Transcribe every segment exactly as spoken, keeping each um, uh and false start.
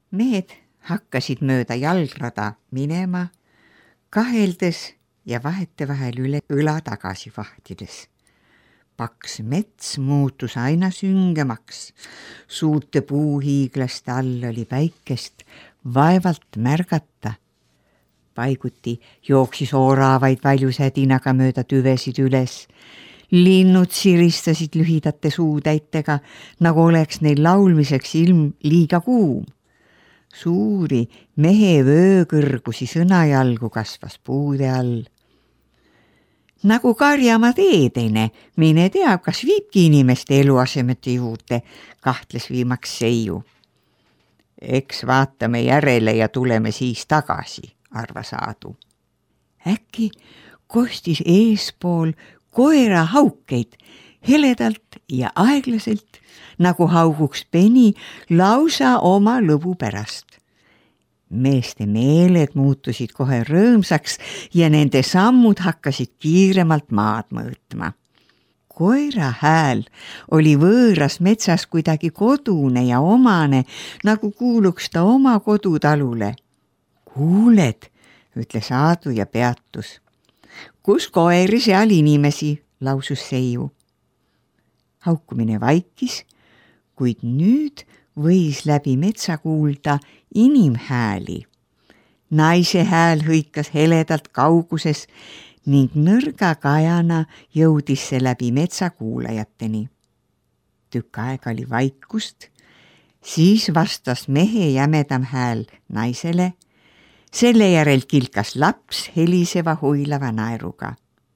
Mehed hakkasid mööda jalgrada minema, kaheldes ja vahetevahel üle õla tagasi vahtides. Paks mets muutus aina süngemaks, suurte puuhiiglaste all oli päikest vaevalt märgata. Paiguti jooksis oravaid valjusädinaga mööda tüvesid üles. Linnud siristasid lühidate suutäitega, nagu oleks neil laulmiseks ilm liiga kuum. Suuri mehe vöökõrgusi sõnajalgu kasvas puude all. Nagu karjama teedene, mine tea, kas viibki inimeste eluasemete juurde, kahtles viimaks Seiu. Eks vaatame järele ja tuleme siis tagasi, arvas Aadu. Äkki kostis eespool koera haukeid heledalt ja aeglaselt, nagu hauguks peni lausa oma lõbu pärast. Meeste meeled muutusid kohe rõõmsaks ja nende sammud hakkasid kiiremalt maad mõõtma. Koera hääl oli võõras metsas kuidagi kodune ja omane, nagu kuuluks ta oma kodutalule. Kuuled, ütles Aadu ja peatus. Kus koeri, seal inimesi, lausus Seiu. Haukumine vaikis, kuid nüüd võis läbi metsa kuulda inimhääli. Naise hääl hõikas heledalt kauguses ning nõrga kajana jõudis see läbi metsa kuulajateni. Tükk aega oli vaikust, siis vastas mehe jämedam hääl naisele, selle järel kilkas laps heliseva huilava naeruga.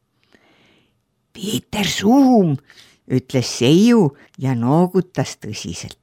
Peeter Suum, ütles Seiu ja noogutas tõsiselt.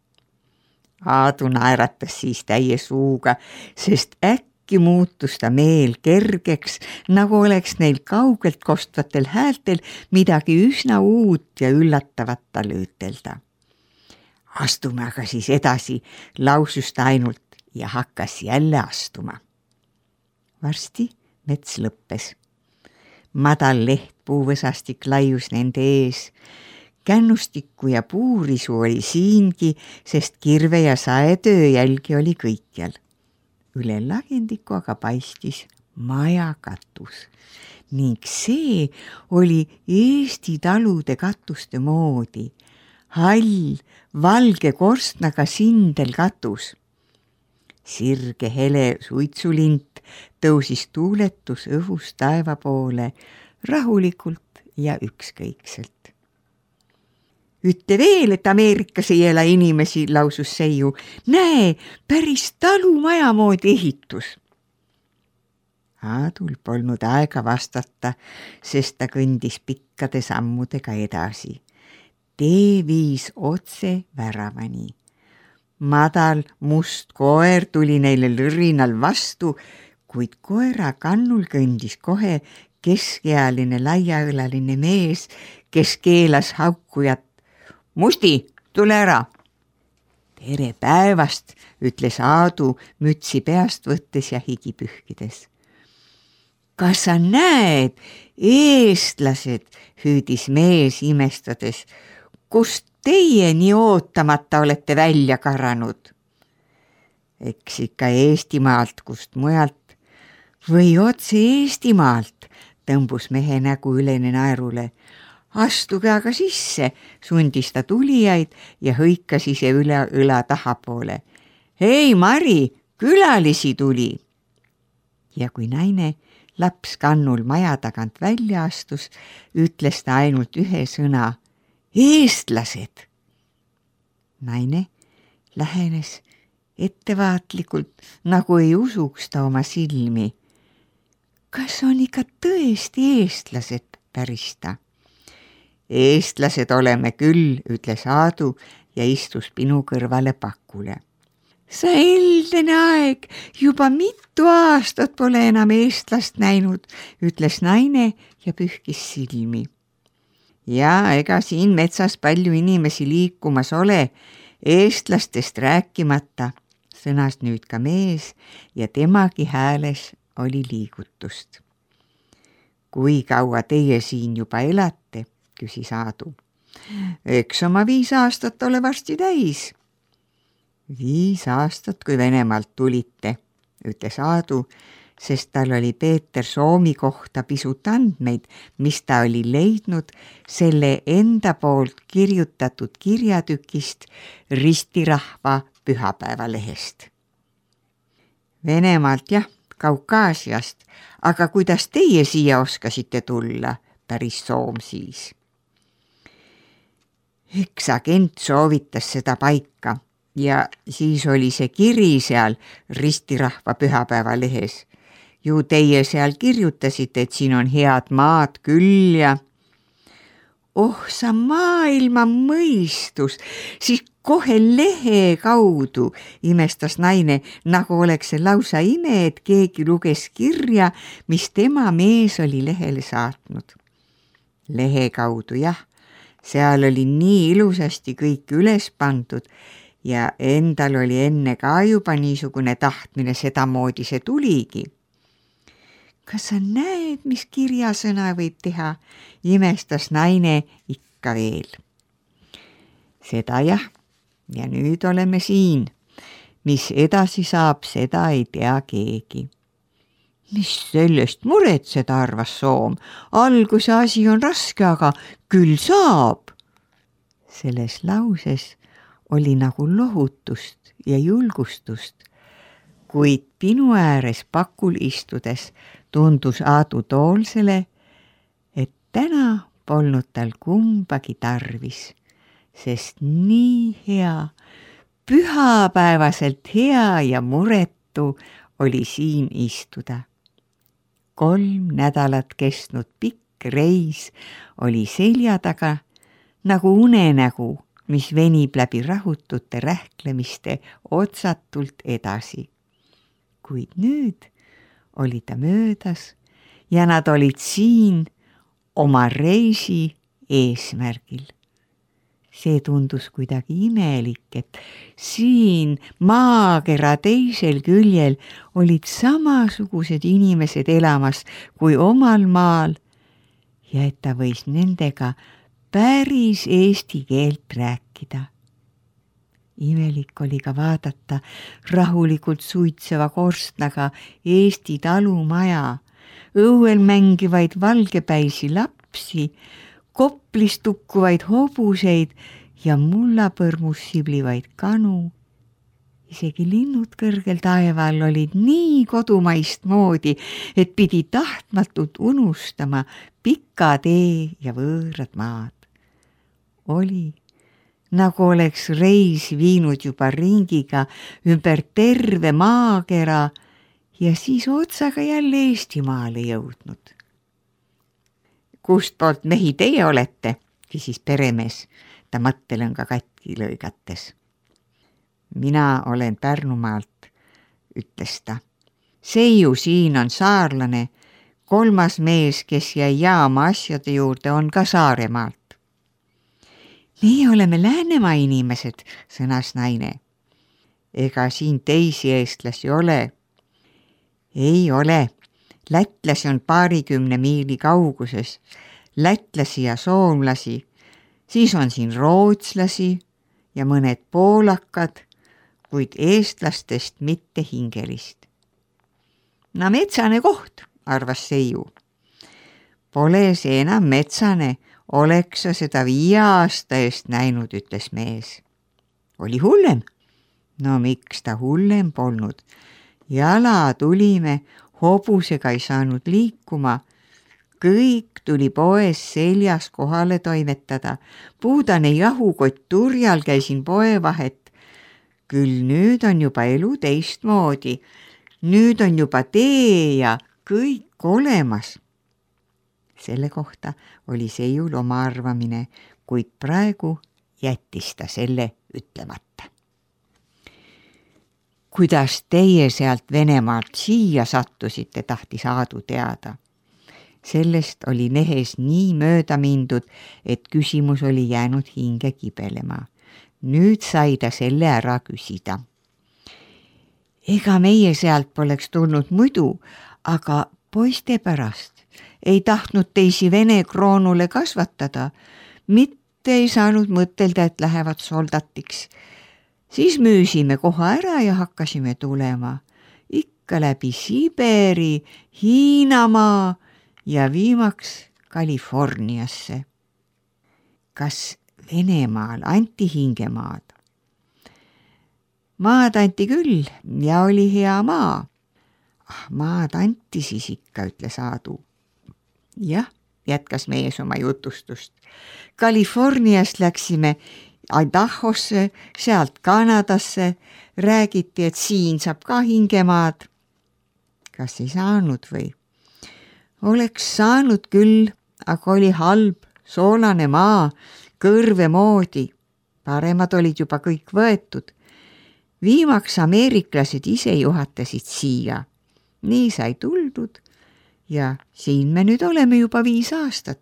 Aadu naeratas siis täie suuga, sest äkki muutus ta meel kergeks, nagu oleks neil kaugelt kostvatel häältel midagi üsna uut ja üllatavat talle ütelda. Astume aga siis edasi, lausus ta ainult ja hakkas jälle astuma. Varsti mets lõppes. Madal lehtpuuvõsastik laius nende ees. Kännustikku ja puurisu oli siingi, sest kirve ja saetöö jälgi oli kõikjal. Üle lagendiku aga paistis maja katus ning see oli Eesti talude katuste moodi. Hall, valge korstnaga sindel katus. Sirge hele suitsulint tõusis tuuletus õhus taeva poole rahulikult ja ükskõikselt. Ütte veel, et Ameerikas ei ela inimesi, lausus Seiu. Näe, päris talumaja moodi ehitus. Aadul polnud aega vastata, sest ta kõndis pikkade sammudega edasi. Tee viis otse väravani. Madal must koer tuli neile lõrinal vastu, kuid koera kannul kõndis kohe keskealine laiaõlaline mees, kes keelas haukujat. Musti, tule ära. Tere päevast, ütles Aadu mütsi peast võttes ja higi pühkides. Kas sa näed, eestlased, hüüdis mees imestades, kust teie nii ootamata olete välja karanud? Eks ikka Eestimaalt, kust mujalt või otse Eestimaalt, tõmbus mehe nägu ülene naerule. Astuge aga sisse, sundis ta tulijaid ja hõikas ise üle õla tahapoole. Hei, Mari, külalisi tuli. Ja kui naine laps kannul maja tagant välja astus, ütles ta ainult ühe sõna. Eestlased! Naine lähenes ettevaatlikult, nagu ei usuks ta oma silmi. Kas on ikka tõesti eestlased, päris ta? Eestlased oleme küll, ütles Aadu ja istus pinu kõrvale pakule. Sa eldene aeg, juba mitu aastat pole enam eestlast näinud, ütles naine ja pühkis silmi. Ja ega siin metsas palju inimesi liikumas ole, eestlastest rääkimata, sõnas nüüd ka mees ja temagi hääles oli liigutust. Kui kaua teie siin juba elate? Küsis Aadu. Eks oma viis aastat ole varsti täis. Viis aastat, kui Venemaalt tulite, ütles Aadu, sest tal oli Peeter Soomi kohta pisut andmeid, mis ta oli leidnud selle enda poolt kirjutatud kirjatükist Ristirahva pühapäevalehest. Venemaalt jah, Kaukaasiast, aga kuidas teie siia oskasite tulla, päris Soom siis. Üks agent soovitas seda paika ja siis oli see kiri seal Ristirahva pühapäevalehes. Ju teie seal kirjutasite, et siin on head maad küll ja oh sa maailma mõistus, siis kohe lehe kaudu imestas naine, nagu oleks see lausa ime, et keegi luges kirja, mis tema mees oli lehele saatnud. Lehe kaudu jah, seal oli nii ilusasti kõik üles pandud ja endal oli enne ka juba niisugune tahtmine, sedamoodi see tuligi. Kas sa näed, mis kirjasõna võib teha? Imestas naine ikka veel. Seda jah, ja nüüd oleme siin. Mis edasi saab, seda ei tea keegi. Mis sellest muretseda, arvas Soom. Alguse asi on raske, aga küll saab. Selles lauses oli nagu lohutust ja julgustust, kuid pinu ääres pakul istudes tundus Aadu Toolsele, et täna polnud tal kumbagi tarvis, sest nii hea, pühapäevaselt hea ja muretu oli siin istuda. Kolm nädalat kestnud pikk reis oli selja taga nagu unenägu, mis venib läbi rahutute rähklemiste otsatult edasi. Kuid nüüd oli ta möödas ja nad olid siin oma reisi eesmärgil. See tundus kuidagi imelik, et siin maakera teisel küljel olid samasugused inimesed elamas kui omal maal ja et ta võis nendega päris eesti keelt rääkida. Imelik oli ka vaadata rahulikult suitseva korstnaga Eesti talumaja, õuel mängivaid valgepäisi lapsi, koplis tukkuvaid hobuseid ja mullapõrmus siblivaid kanu. Isegi linnud kõrgel taeval olid nii kodumaist moodi, et pidi tahtmatult unustama pika tee ja võõrad maad. Oli nagu oleks reis viinud juba ringiga ümber terve maakera ja siis otsaga jälle Eestimaale jõudnud. Kust poolt mehi teie olete, küsis peremees, ta mõttelõnga katki lõigates. Mina olen Pärnumaalt, ütles ta. Seiu siin on saarlane, kolmas mees, kes jäi jaama asjade juurde, on ka Saaremaalt. Meie oleme Läänemaa inimesed, sõnas naine. Ega siin teisi eestlasi ole? Ei ole. Lätlasi on paarikümne miili kauguses. Lätlasi ja soomlasi. Siis on siin rootslasi ja mõned poolakad, kuid eestlastest mitte hingelist. No metsane koht, arvas Seiu. Pole see enam metsane, oleks sa seda viie aasta eest näinud, ütles mees. Oli hullem? No miks ta hullem polnud? Jala tulime, hobusega ei saanud liikuma. Kõik tuli poes seljas kohale toimetada. Puudane jahukott turjal käisin poe vahet. Küll nüüd on juba elu teistmoodi. Nüüd on juba tee ja kõik olemas. Selle kohta oli Seiul oma arvamine, kuid praegu jättis ta selle ütlemata. Kuidas teie sealt Venemaalt siia sattusite, tahtis Aadu teada. Sellest oli mehes nii mööda mindud, et küsimus oli jäänud hinge kibelema. Nüüd sai ta selle ära küsida. Ega meie sealt poleks tulnud muidu, aga poiste pärast. Ei tahtnud teisi Vene kroonule kasvatada, mitte ei saanud mõtelda, et lähevad soldatiks. Siis müüsime koha ära ja hakkasime tulema ikka läbi Siberi, Hiinamaa ja viimaks Californiasse. Kas Venemaal anti hingemaad? Maad anti küll ja oli hea maa. Ah, maad anti siis ikka, ütles Aadu. Jah, jätkas mees oma jutustust. Californiast läksime Idahosse, sealt Kanadasse, räägiti, et siin saab ka hingemaad. Kas ei saanud või? Oleks saanud küll, aga oli halb, soolane maa, kõrve moodi. Paremad olid juba kõik võetud. Viimaks ameeriklased ise juhatasid siia. Nii sai tuldud ja siin me nüüd oleme juba viis aastat.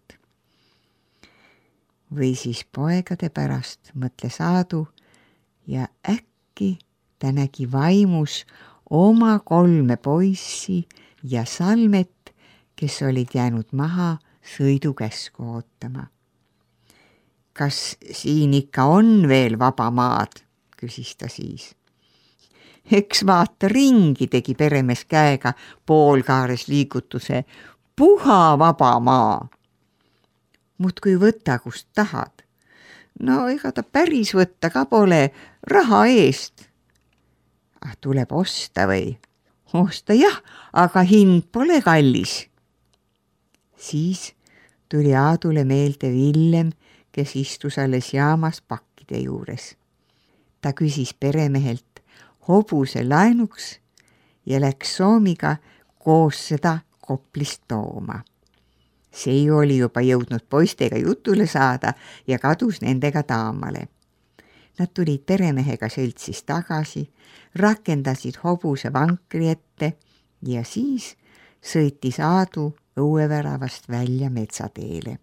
Või siis poegade pärast, mõtles Aadu ja äkki ta nägi vaimus oma kolme poissi ja Salmet, kes olid jäänud maha sõidukäsku ootama. Kas siin ikka on veel vaba maad, küsis ta siis. Eks vaata ringi, tegi peremees käega poolkaares liigutuse. Puha vaba maa. Mut kui võtta, kust tahad. No ega ta päris võtta ka pole raha eest. Ah, tuleb osta või? Osta jah, aga hind pole kallis. Siis tuli Aadule meelde Villem, kes istus alles jaamas pakkide juures. Ta küsis peremehelt hobuse laenuks ja läks Soomiga koos seda Koplist tooma. See oli juba jõudnud poistega jutule saada ja kadus nendega taamale. Nad tulid peremehega seltsis tagasi, rakendasid hobuse vankri ette ja siis sõitis Aadu õueväravast välja metsateele.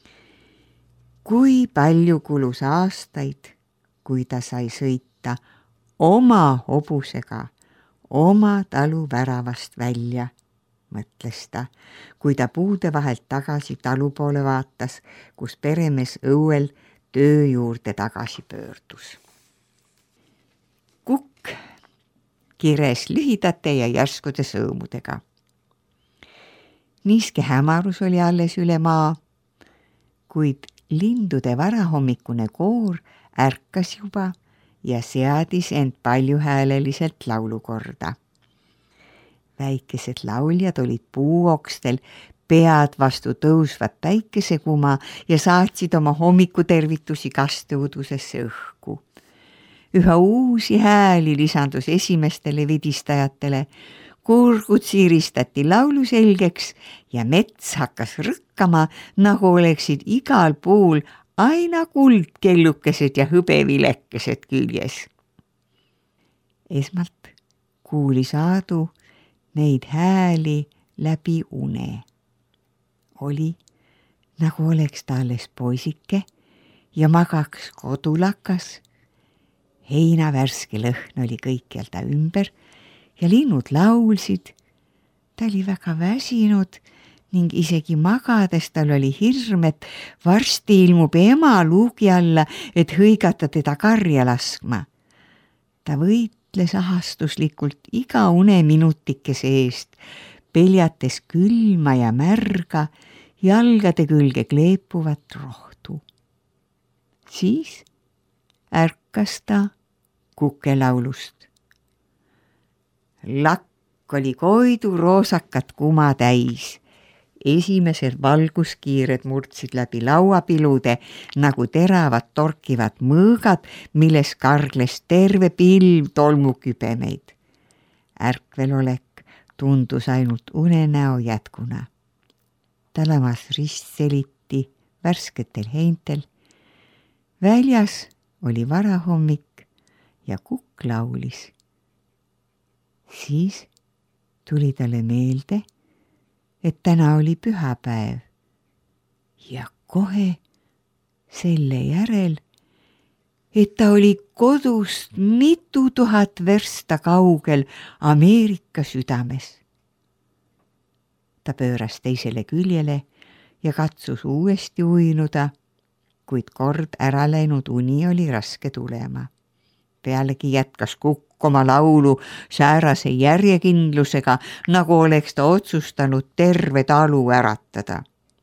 Kui palju kulus aastaid, kui ta sai sõita oma hobusega, oma talu väravast välja, mõtles ta, kui ta puude vahelt tagasi talu poole vaatas, kus peremees õuel töö juurde tagasi pöördus. Kukk kires lühidate ja järskude sõõmudega. Niiske hämarus oli alles üle maa, kuid lindude varahommikune koor ärkas juba ja seadis end paljuhääleliselt laulukorda. Väikesed lauljad olid puuokstel pead vastu tõusvat päikesekuma ja saatsid oma hommikutervitusi kasteudusesse õhku. Üha uusi hääli lisandus esimestele vidistajatele, kurgud siiristati laulu selgeks ja mets hakkas rõkkama, nagu oleksid igal puul aina kuldkellukesed ja hõbevilekesed küljes. Esmalt kuulis Aadu neid hääli läbi une. Oli, nagu oleks ta alles poisike ja magaks kodulakas. Heina värske lõhn oli kõikjal ta ümber ja linnud laulsid. Ta oli väga väsinud ning isegi magades tal oli hirm, et varsti ilmub ema luugi alla, et hõigata teda karja laskma. Ta võitles ahastuslikult iga uneminutikese eest, peljates külma ja märga, jalgade külge kleepuvat rohtu. Siis ärkas ta kukelaulust. Lakk oli koidu roosakat kuma täis. Esimesed valguskiired murdsid läbi lauapilude nagu teravad torkivad mõõgad, milles kargles terve pilv tolmukübemeid. Ärkvelolek tundus ainult unenäo jätkuna. Ta lamas ristseliti värsketel heintel. Väljas oli varahommik ja kukk laulis. Siis tuli talle meelde, et täna oli pühapäev ja kohe selle järel, et ta oli kodust mitu tuhat versta kaugel Ameerika südames. Ta pööras teisele küljele ja katsus uuesti uinuda, kuid kord ära läinud uni oli raske tulema. Pealegi jätkas Kukk oma laulu säärase järjekindlusega, nagu oleks ta otsustanud terve talu äratada.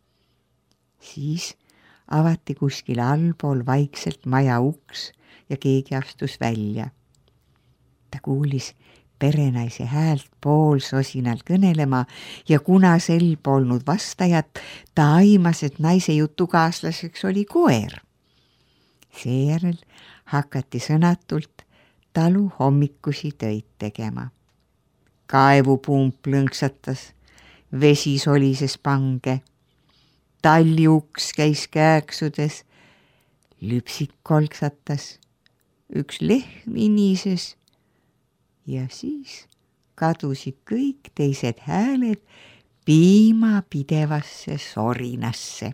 Siis avati kuskil allpool vaikselt maja uks ja keegi astus välja. Ta kuulis perenaise häält poolsosinal kõnelema ja kuna sel polnud vastajat, ta aimas, et naise jutukaaslaseks oli koer. Seejärel hakati sõnatult talu hommikusi töid tegema. Kaevupump lõnksatas, vesi solises pange, talliuks käis kääksudes, lüpsik kolksatas, üks lehm inises ja siis kadusid kõik teised hääled piima pidevasse sorinasse.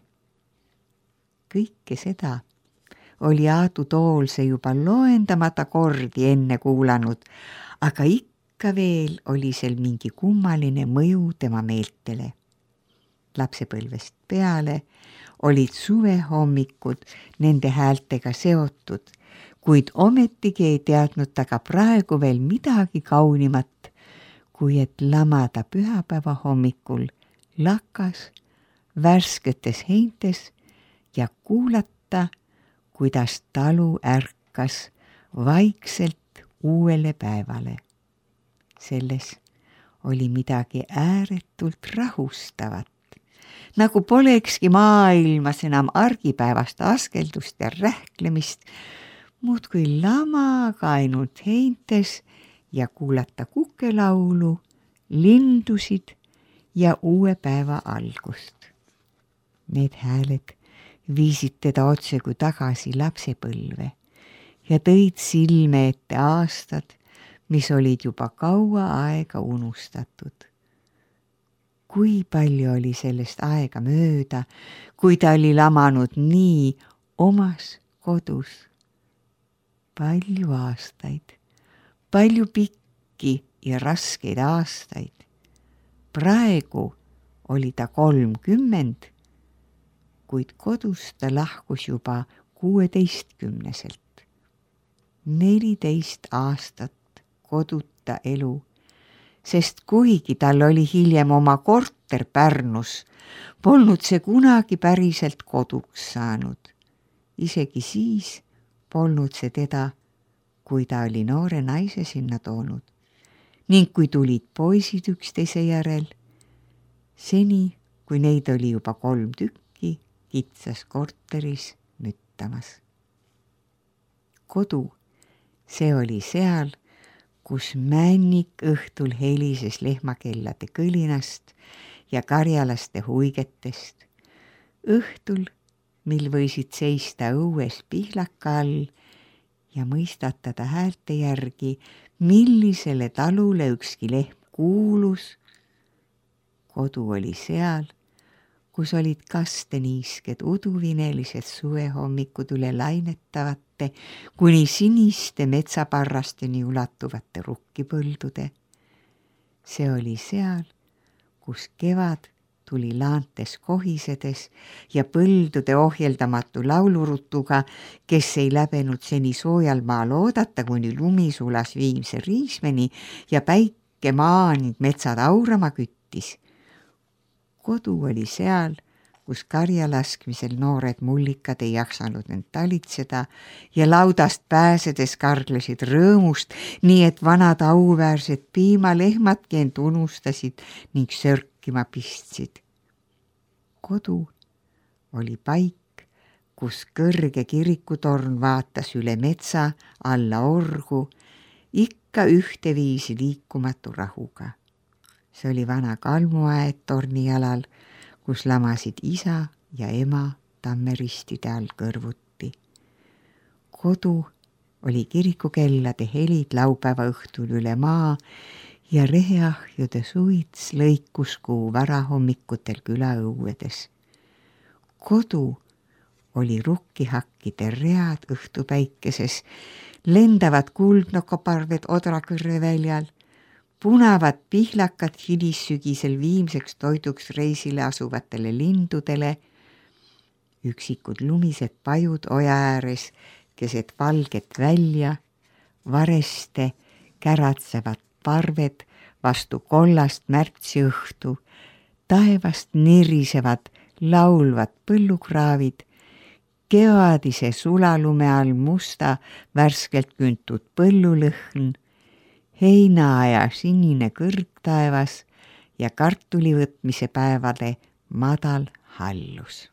Kõike seda oli Aadu Toolse juba loendamata kordi enne kuulanud, aga ikka veel oli seal mingi kummaline mõju tema meeltele. Lapsepõlvest peale olid suvehommikud nende häältega seotud, kuid ometigi ei teadnud ta ka praegu veel midagi kaunimat, kui et lamada pühapäeva hommikul lakas, värsketes heintes ja kuulata, kuidas talu ärkas vaikselt uuele päevale. Selles oli midagi ääretult rahustavat, nagu polekski maailmas enam argipäevast askeldust ja rähklemist, muudkui lamaga ainult heintes ja kuulata kukelaulu, lindusid ja uue päeva algust. Need hääled viisid teda otse kui tagasi lapsepõlve ja tõid silme ette aastad, mis olid juba kaua aega unustatud. Kui palju oli sellest aega mööda, kui ta oli lamanud nii omas kodus. Palju aastaid, palju pikki ja raskeid aastaid. Praegu oli ta kolmkümmend, kuid kodust ta lahkus juba kuueteistkümneselt. Neliteist aastat koduta elu, sest kuigi tal oli hiljem oma korter Pärnus, polnud see kunagi päriselt koduks saanud. Isegi siis polnud see teda, kui ta oli noore naise sinna toonud. Ning kui tulid poisid üksteise järel, seni, kui neid oli juba kolm tükki, kitsas korteris müttamas. Kodu, see oli seal, kus männik õhtul helises lehmakellade kõlinast ja karjalaste huigetest. Õhtul, mil võisid seista õues pihlaka all ja mõistatada häälte järgi, millisele talule ükski lehm kuulus. Kodu oli seal, kus olid kasteniisked uduvinelised suvehommikud üle lainetavate, kuni siniste metsaparrasteni ulatuvate rukkipõldude. See oli seal, kus kevad tuli laantes kohisedes ja põldude ohjeldamatu laulurutuga, kes ei läbenud seni soojal maal oodata, kuni lumi sulas viimse riismeni ja päike maa ning metsad aurama küttis. Kodu oli seal, kus karja laskmisel noored mullikad ei jaksanud end talitseda ja laudast pääsedes karglesid rõõmust, nii et vanad auväärsed piimalehmadki end unustasid ning sörkima pistsid. Kodu oli paik, kus kõrge kirikutorn vaatas üle metsa alla orgu, ikka ühteviisi liikumatu rahuga. See oli vana kalmuaed tornijalal, kus lamasid isa ja ema tammeristide all kõrvuti. Kodu oli kirikukellade helid laupäeva õhtul üle maa ja reheahjude suits lõikus kuu varahommikutel külaõuedes. Kodu oli rukkihakkide read õhtupäikeses, lendavad kuldnokoparved Odrakõrre väljal, punavad pihlakad hilissügisel viimseks toiduks reisile asuvatele lindudele, üksikud lumised pajud oja ääres keset valget välja, vareste käratsevad parved vastu kollast märtsiõhtu, taevast nirisevad laulvad põllukraavid, kevadise sulalume all musta värskelt küntud põllulõhn, heinaaja sinine kõrgtaevas ja kartuli võtmise päevade madal hallus.